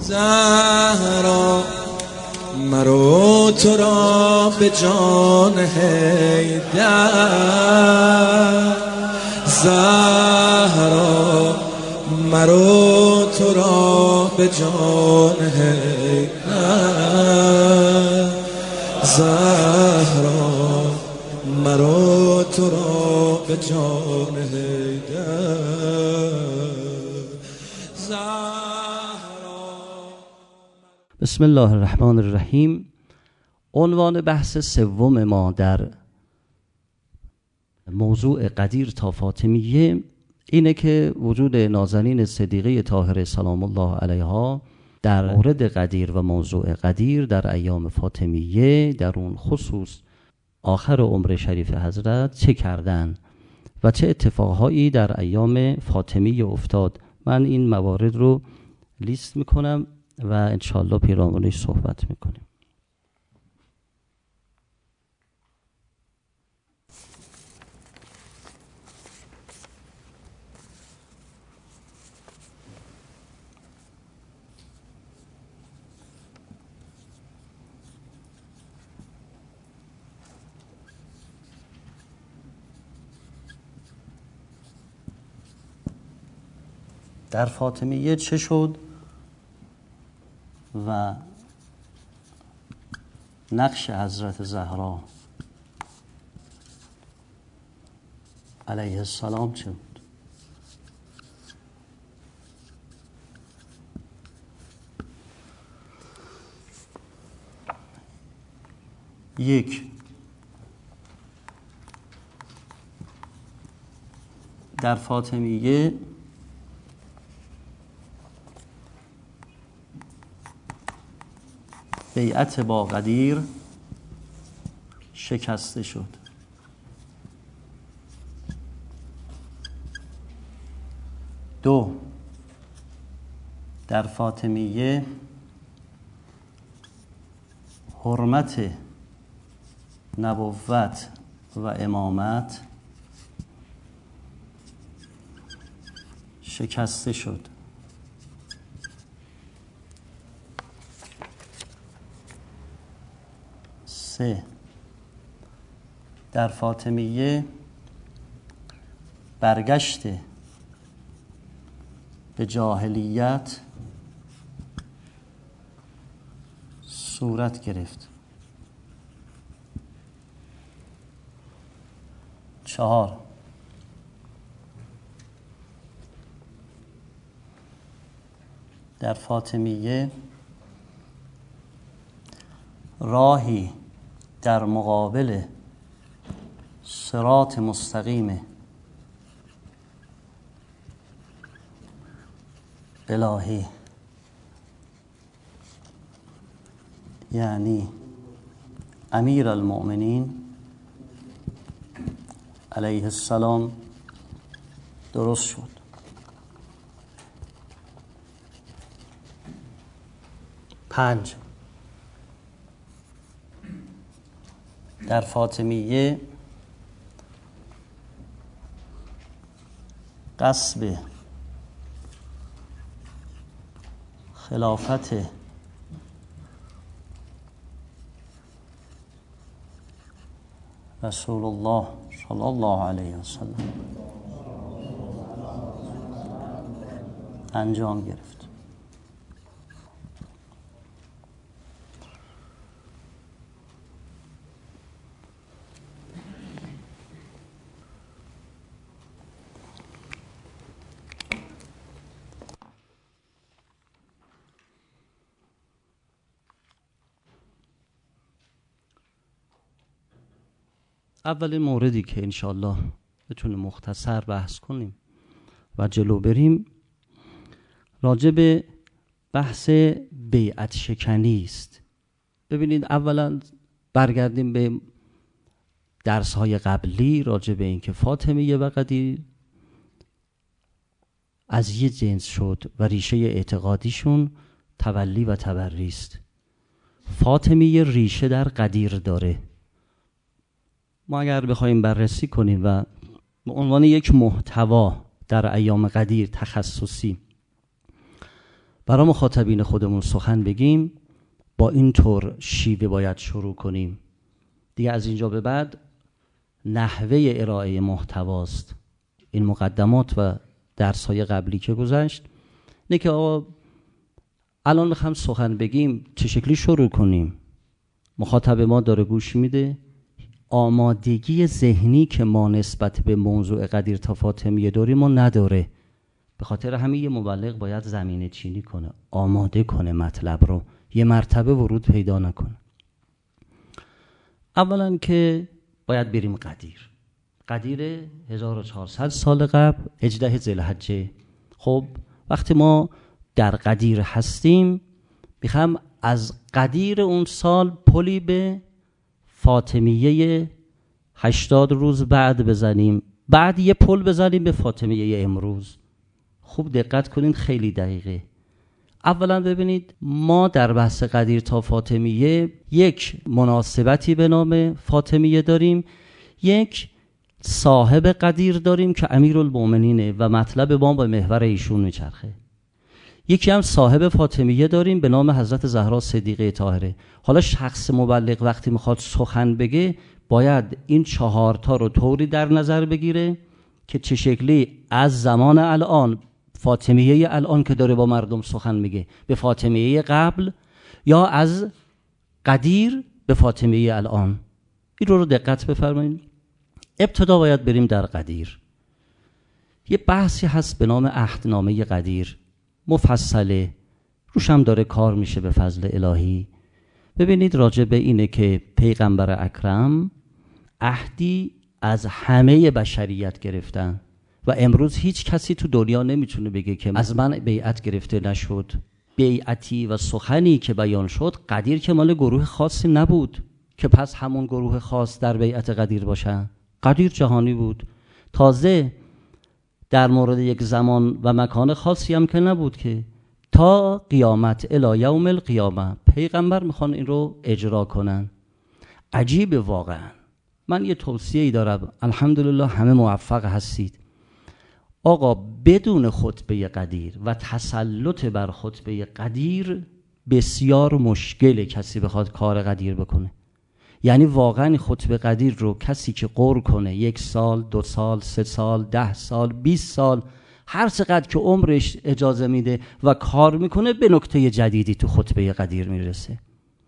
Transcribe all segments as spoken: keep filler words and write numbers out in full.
زهرا مرو تو را به جان حیدر، زهرا مرو تو را به جان حیدر، زهرا مرو تو را به جان حیدر، زهرا. بسم الله الرحمن الرحیم. عنوان بحث سوم ما در موضوع قدیر تا فاطمیه اینه که وجود نازنین صدیقه طاهره سلام الله علیها در مورد قدیر و موضوع قدیر در ایام فاطمیه، در اون خصوص آخر عمر شریف حضرت چه کردن و چه اتفاقهایی در ایام فاطمیه افتاد. من این موارد رو لیست میکنم و انشاءالله پیرامونش صحبت میکنیم. در فاطمیه چه شد و نقش حضرت زهرا علیه السلام چه بود؟ یک، در فاطمیه بیعت با قدیر شکسته شد. دو، در فاطمیه حرمت نبوت و امامت شکسته شد. سه، در فاطمیه برگشت به جاهلیت صورت گرفت. چهار، در فاطمیه راهی در مقابل صراط مستقیم الهی، یعنی امیر المؤمنین علیه السلام، درست شد. پنج، در فاطمیه غصب خلافت رسول الله صلی الله علیه وسلم انجام گرفت. اولین موردی که انشاءالله بتونیم مختصر بحث کنیم و جلو بریم راجع به بحث بیعت شکنی است. ببینید، اولا برگردیم به درس‌های قبلی راجع به این که فاطمیه و قدیر از یه جنس شد و ریشه اعتقادیشون تولی و تبری است. فاطمیه ریشه در قدیر داره. ما اگر بخوایم بررسی کنیم و به عنوان یک محتوا در ایام قدیر تخصصی برای مخاطبین خودمون سخن بگیم با این طور شیوه باید شروع کنیم. دیگه از اینجا به بعد نحوه ارائه محتواست. این مقدمات و درس‌های قبلی که گذشت نه که آقا الان میخوام سخن بگیم چه شکلی شروع کنیم. مخاطب ما داره گوش میده، آمادگی ذهنی که ما نسبت به موضوع قدیر تا فاطمیه داریم ما نداره. به خاطر همین یه مبلغ باید زمینه چینی کنه، آماده کنه مطلب رو، یه مرتبه ورود پیدا نکنه. اولا که باید بریم قدیر. قدیر هزار و چهارصد سال قبل هجده ذوالحجه. خب وقتی ما در قدیر هستیم میخوام از قدیر اون سال پلی به فاطمیه هشتاد روز بعد بزنیم، بعد یه پل بزنیم به فاطمیه امروز. خوب دقت کنین، خیلی دقیقه. اولا ببینید ما در بحث قدیر تا فاطمیه یک مناسبتی به نام فاطمیه داریم، یک صاحب قدیر داریم که امیرالمومنینه و مطلب ما به محور ایشون میچرخه. یکی هم صاحب فاطمیه داریم به نام حضرت زهرا صدیقه طاهره. حالا شخص مبلغ وقتی میخواد سخن بگه باید این چهار تا رو طوری در نظر بگیره که چه شکلی از زمان الان، فاطمیه الان که داره با مردم سخن میگه، به فاطمیه قبل، یا از قدیر به فاطمیه الان. این رو رو دقت بفرمایید. ابتدا باید بریم در قدیر. یه بحثی هست به نام عهدنامه قدیر، مفصله، روش هم داره کار میشه به فضل الهی. ببینید راجع به اینه که پیغمبر اکرم عهدی از همه بشریت گرفتن و امروز هیچ کسی تو دنیا نمیتونه بگه که از من بیعت گرفته نشد. بیعتی و سخنی که بیان شد قدیر که مال گروه خاصی نبود که پس همون گروه خاص در بیعت قدیر باشن. قدیر جهانی بود. تازه در مورد یک زمان و مکان خاصی هم که نبود که تا قیامت الی یوم القیامه پیغمبر میخوان این رو اجرا کنن. عجیب واقعا. من یه توصیه‌ای دارم، الحمدلله همه موفق هستید. آقا بدون خطبه قدیر و تسلط بر خطبه قدیر بسیار مشکله کسی بخواد کار قدیر بکنه. یعنی واقعا خطبه قدیر رو کسی که قر کنه یک سال، دو سال، سه سال، ده سال، بیست سال، هر چقدر که عمرش اجازه میده و کار میکنه به نکته جدیدی تو خطبه قدیر میرسه.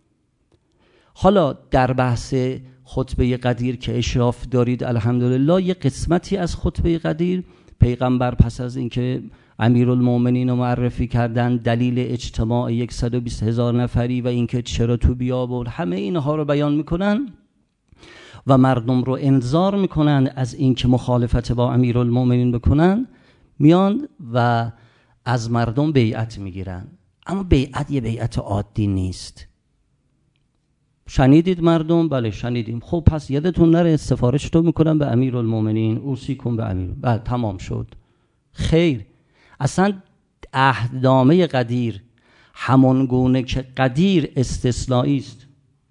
حالا در بحث خطبه قدیر که اشراف دارید الحمدلله، یه قسمتی از خطبه قدیر پیغمبر پس از اینکه امیرالمومنین رو معرفی کردن، دلیل اجتماع صد و بیست هزار نفری و اینکه چرا تو بیابون، همه اینها رو بیان میکنن و مردم رو انذار میکنن از اینکه مخالفت با امیرالمومنین بکنن. میان و از مردم بیعت میگیرن، اما بیعت یه بیعت عادی نیست. شنیدید مردم؟ بله شنیدیم. خب پس یادتون نره سفارش تو میکنم به امیرالمومنین، اوصیکم به امیر. بله تمام شد. خیر، اصلا عهدنامه قدیر همون گونه که قدیر استثنایی است،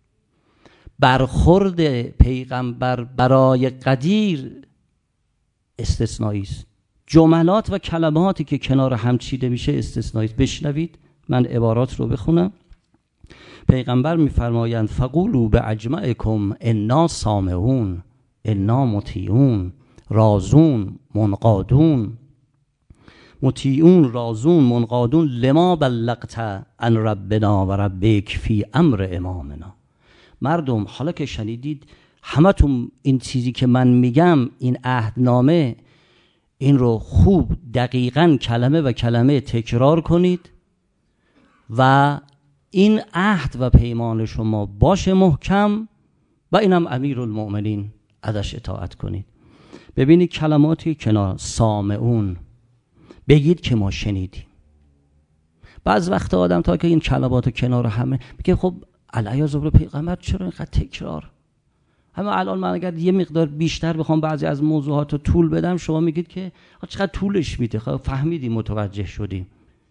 برخورد پیغمبر برای قدیر استثنایی است. جملات و کلماتی که کنار هم چیده میشه استثنایی است. بشنوید، من عبارات رو بخونم. پیغمبر میفرمایند فقولوا باجمعکم انا سامعون انا مطیعون رازون منقادون. مطیعون رازون منقادون لما بلغت عن ربنا و ربک فی امر امامنا. مردم حالا که شنیدید همتون این چیزی که من میگم، این عهدنامه، این رو خوب دقیقاً کلمه و کلمه تکرار کنید و این عهد و پیمان شما باشه محکم و اینم امیرالمومنین ازش اطاعت کنید. ببینید کلماتی کنار، سامعون، بگید که ما شنیدیم. بعض وقت آدم تا که این کلمات کنار همه میگه خب علیه زبر پیغمبر چرا اینقدر تکرار؟ همه الان من اگر یه مقدار بیشتر بخوام بعضی از موضوعات رو طول بدم، شما میگید که چقدر طولش میده. خب فهمیدیم، متوجه شدیم.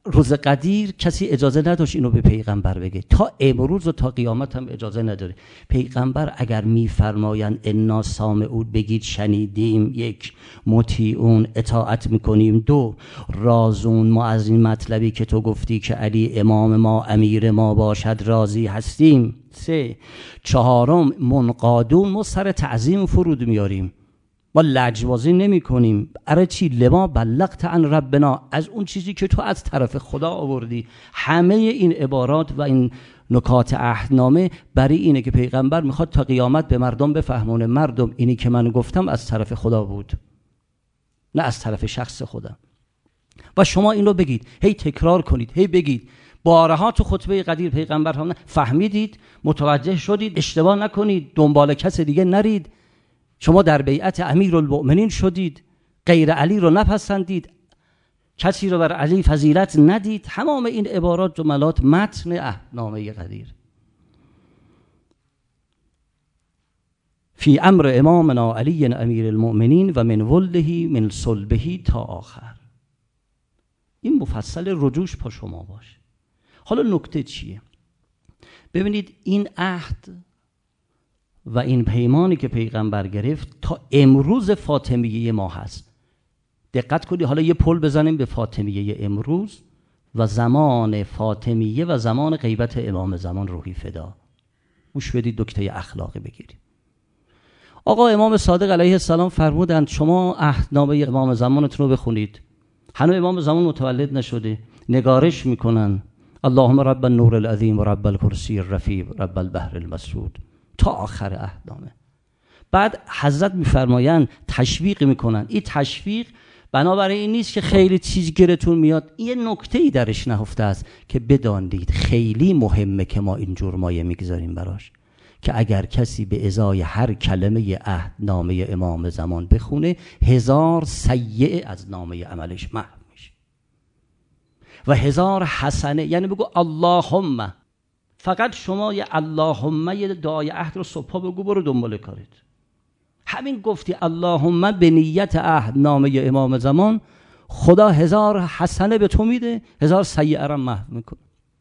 روز قدیر کسی اجازه نداشت اینو به پیغمبر بگه، تا امروز و تا قیامت هم اجازه نداره. پیغمبر اگر میفرمایند انا سامعون بگید شنیدیم، یک، مطیعون اطاعت میکنیم، دو، رازون ما از این مطلبی که تو گفتی که علی امام ما امیر ما باشد راضی هستیم، سه، چهارم منقادون ما سر تعظیم فرود میاریم، ما لجبازی نمی کنیم. اره چی؟ لما بلغت عن ربنا، از اون چیزی که تو از طرف خدا آوردی. همه این عبارات و این نکات عهدنامه برای اینه که پیغمبر میخواد تا قیامت به مردم بفهمونه مردم اینی که من گفتم از طرف خدا بود، نه از طرف شخص خودم. و شما این رو بگید، هی تکرار کنید، هی بگید. بارها تو خطبه قدیر پیغمبر هم فهمیدید، متوجه شدید، اشتباه نکنید، دنبال کس دیگه نرید. شما در بیعت امیرالمؤمنین شدید، غیر علی رو نپسندید، کسی رو بر علی فضیلت ندید. تمام این عبارات جملات متن عهدنامه قدیر. فی امر امامنا علی امیر المؤمنین و من ولده من صلبه تا آخر. این مفصل رجوش پا شما باشه. حالا نکته چیه؟ ببینید این عهد و این پیمانی که پیغمبر گرفت تا امروز فاطمیه ما هست. دقت کنید، حالا یه پل بزنیم به فاطمیه امروز و زمان فاطمیه و زمان غیبت امام زمان روحی فدا. گوش بدید، نکته اخلاقی بگیریم. آقا امام صادق علیه السلام فرمودند شما عهدنامه امام زمانتون رو بخونید. هنوز امام زمان متولد نشده، نگارش میکنن اللهم رب النور العظیم و رب الکرسی الرفیع رب البحر المسجود تا آخر عهدنامه. بعد حضرت میفرمایند تشویق میکنن. این تشویق بنابراین این نیست که خیلی چیز گیرتون میاد، یه نکته‌ای درش نهفته است که بدانید خیلی مهمه که ما اینجور مایه میگذاریم براش، که اگر کسی به ازای هر کلمه عهدنامه امام زمان بخونه هزار سیئه از نامه عملش محو میشه و هزار حسنه. یعنی بگو اللهم، فقط شما یه اللهم یه دعای عهد رو صبح بگو، برو دنبال کارت. همین گفتی اللهم به نیت عهدنامه امام زمان، خدا هزار حسنه به تو میده، هزار سیئه را محو میکنه.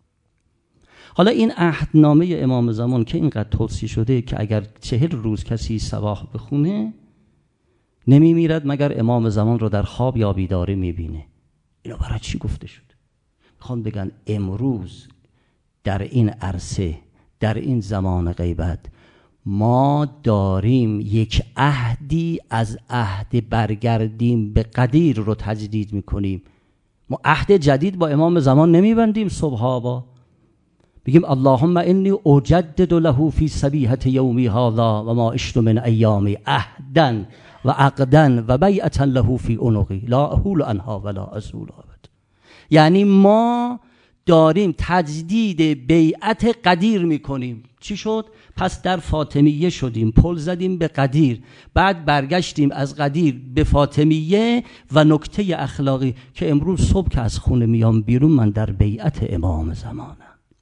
حالا این عهدنامه امام زمان که اینقدر توصیه شده که اگر چهل روز کسی صباح بخونه نمیمیرد مگر امام زمان رو در خواب یا بیداری میبینه. اینو برای چی گفته شد؟ میخوان بگن امروز در این عرصه، در این زمان غیبت، ما داریم یک عهدی از عهد برگردیم به قدیر رو تجدید میکنیم. ما عهد جدید با امام زمان نمیبندیم صبحا، با بگیم اللهم انی اجدد له فی صبیحة یومی هذا و ما عشت من ایامی عهدا و عقدا و بیعتا له فی عنقی لا احول عنها ولا ازول ابد. یعنی ما داریم تجدید بیعت قدیر میکنیم. چی شد؟ پس در فاطمیه شدیم، پل زدیم به قدیر، بعد برگشتیم از قدیر به فاطمیه. و نکته اخلاقی که امروز صبح که از خونه میام بیرون من در بیعت امام زمانم.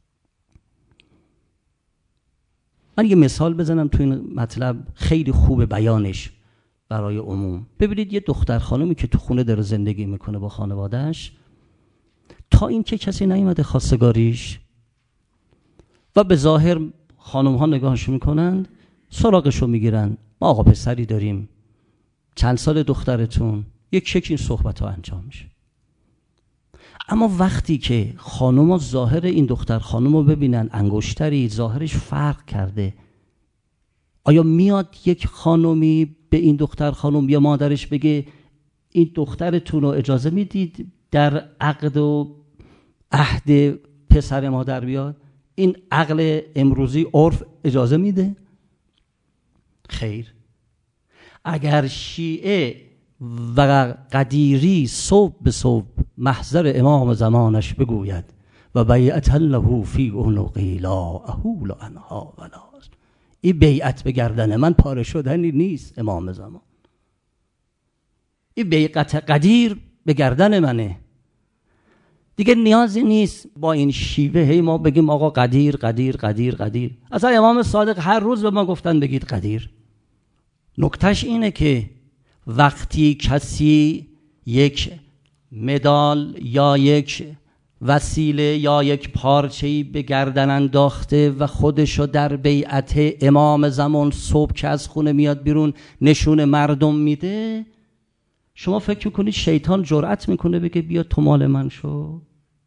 من یه مثال بزنم تو این مطلب، خیلی خوب بیانش برای عموم. ببینید یه دختر خانمی که تو خونه داره زندگی میکنه با خانوادهش، تا این که کسی نیومده خواستگاریش و به ظاهر خانم ها نگاهش میکنند، سراغشو میگیرن، ما آقا پسری داریم، چند سال دخترتون، یک شکل این صحبت ها انجام میشه. اما وقتی که خانم ها ظاهر این دختر خانم رو ببینن انگشتری ظاهرش فرق کرده، آیا میاد یک خانمی به این دختر خانم یا مادرش بگه این دخترتون رو اجازه میدید در عقد و عهد پسر ما در بیاد؟ این عقل امروزی عرف اجازه میده؟ خیر. اگر شیعه و قدیری صبح به صبح محضر امام زمانش بگوید و بیعت له فی عنقی لا احول عنها ولا، این بیعت به گردن من پاره شدنی نیست امام زمان، این بیعت قدیر به گردن منه. دیگه نیازی نیست با این شیوه هی ما بگیم آقا قدیر قدیر قدیر قدیر. اصلا امام صادق هر روز به ما گفتن بگید قدیر. نکتهش اینه که وقتی کسی یک مدال یا یک وسیله یا یک پارچه‌ای به گردن انداخته و خودشو در بیعت امام زمان صبح که از خونه میاد بیرون نشون مردم میده، شما فکر میکنید شیطان جرأت میکنه بگه بیا تو مال من شو؟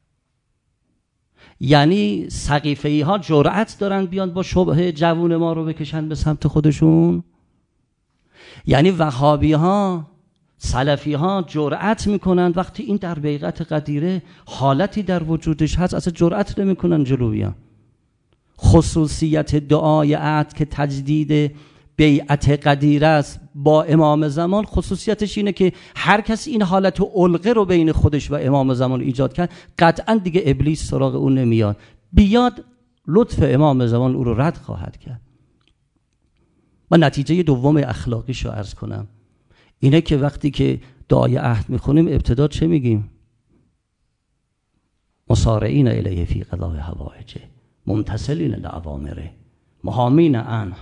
یعنی سقیفه‌ای ها جرأت دارن بیان با شبهه جوون ما رو بکشن به سمت خودشون؟ یعنی وهابی ها، سلفی ها جرأت میکنن وقتی این در بیعت قدیره حالتی در وجودش هست اصلا جرأت نمیکنن جلو بیان؟ خصوصیت دعای عهد که تجدید بیعت قدیره است با امام زمان، خصوصیتش اینه که هر کسی این حالت علقه رو بین خودش و امام زمان ایجاد کرد، قطعا دیگه ابلیس سراغ اون نمیاد، بیاد لطف امام زمان او رو رد خواهد کرد. و نتیجه دوم اخلاقیش رو عرض کنم اینه که وقتی که دعای عهد میخونیم ابتدا چه میگیم؟ مسارعین الیه فی قضاء حوائجه، ممتثلین لأوامره، محامین عنه،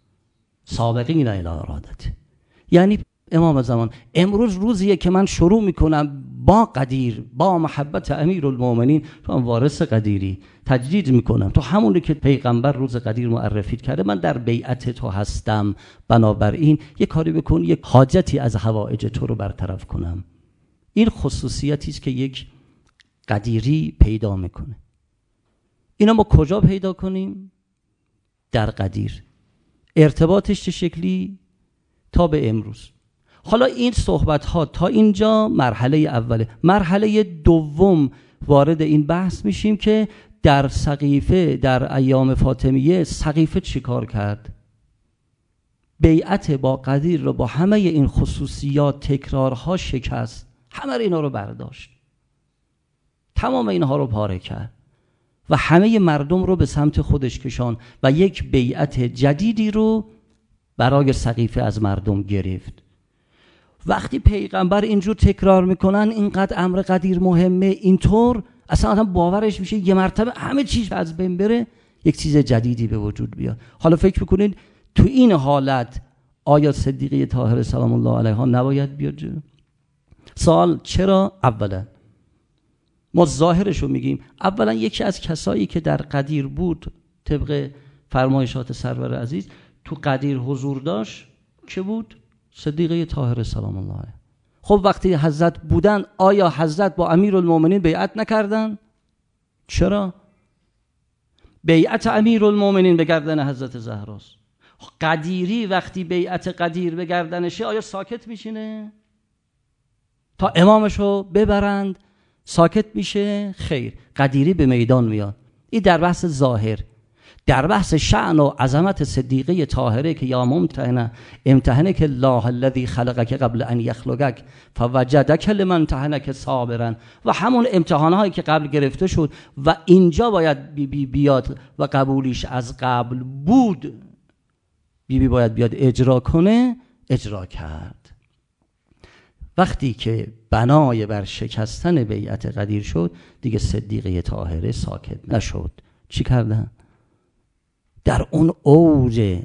سابقین الی ارادته. یعنی امام زمان امروز روزیه که من شروع میکنم با قدیر، با محبت امیرالمومنین، تو هم وارث قدیری، تجدید میکنم تو همونی که پیغمبر روز قدیر معرفی کرده، من در بیعت تو هستم، بنابراین یه کاری بکن یک حاجتی از حوائج تو رو برطرف کنم. این خصوصیتی است که یک قدیری پیدا میکنه. اینا ما کجا پیدا کنیم؟ در قدیر. ارتباطش چه شکلی؟ تا به امروز. حالا این صحبت ها تا اینجا مرحله اوله. مرحله دوم وارد این بحث میشیم که در سقیفه، در ایام فاطمیه سقیفه چی کار کرد؟ بیعت با قدیر رو با همه این خصوصیات تکرارها شکست، همه اینا رو برداشت، تمام اینها رو پاره کرد و همه مردم رو به سمت خودش کشان و یک بیعت جدیدی رو برای سقیفه از مردم گرفت. وقتی پیغمبر اینجور تکرار میکنن اینقدر امر قدیر مهمه، اینطور اصلا آدم باورش میشه یه مرتبه همه چیز از بین بره، یک چیز جدیدی به وجود بیاد. حالا فکر میکنید تو این حالت آیا صدیقه طاهره سلام الله علیها نباید بیاد جلو؟ سوال چرا؟ اولا ما ظاهرش رو میگیم، اولا یکی از کسایی که در قدیر بود طبق فرمایشات سرور عزیز تو قدیر حضور داشت که بود؟ صدیقه طاهره سلام الله علیها. خب وقتی حضرت بودن آیا حضرت با امیرالمومنین بیعت نکردن؟ چرا؟ بیعت امیرالمومنین به گردن حضرت زهراست. قدیری وقتی بیعت قدیر به گردنشه آیا ساکت میشینه تا امامشو ببرند؟ ساکت میشه؟ خیر، قدیری به میدان میاد. این در بحث ظاهر. در بحث شأن و عظمت صدیقه طاهره که یا ممتحنه امتحنک الله الذی خلقک قبل ان یخلقک فوجدک لمن امتحنک صابرا، و همون امتحانهایی که قبل گرفته شد و اینجا باید بی بی بیاد و قبولیش از قبل بود، بی بی باید بیاد اجرا کنه، اجرا کرد. وقتی که بنای بر شکستن بیعت قدیر شد دیگه صدیقه طاهره ساکت نشد. چی کردن؟ در اون اوج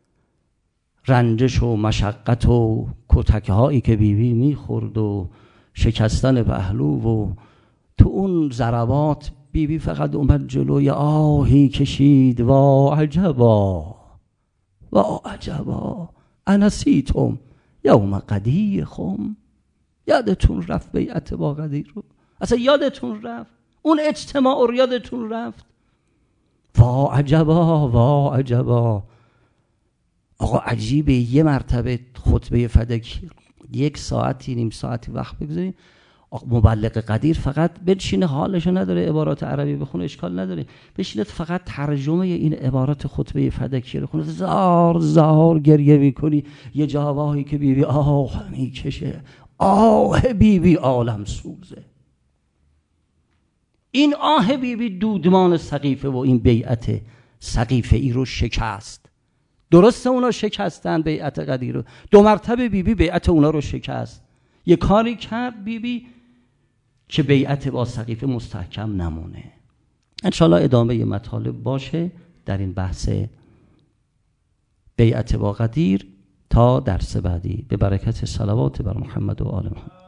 رنجش و مشقت و کتک هایی که بیبی میخورد و شکستن پهلو و تو اون ضربات بیبی فقط اومد جلوی آهی کشید، وا عجبا وا عجبا انسیتم یوم قدیر خم. یادتون رفت بیعت با قدیر رو؟ اصلا یادتون رفت؟ اون اجتماع رو یادتون رفت؟ وا عجبا وا عجبا. آقا عجیبه یه مرتبه خطبه فدکی یک ساعتی نیم ساعتی وقت بگذاریم، مبلغ قدیر فقط بشینه حالشو نداره عبارات عربی بخونه اشکال نداره، بشینه فقط ترجمه این عبارات خطبه فدکی رو خونه، زار زار گریه میکنی. یه جاواهی که بیبی آه میکشه، آه بیبی عالم سوزه. این آه بیبی دودمان سقیفه و این بیعت سقیفه ای رو شکست. درسته اونا شکستن بیعت قدیر رو، دو مرتبه بیبی بیعت اونا رو شکست. یه کاری کرد بیبی که بیعت با سقیفه مستحکم نمونه. انشالله ادامه مطالب باشه در این بحث بیعت با قدیر تا درس بعدی. به برکت صلوات بر محمد و آل محمد.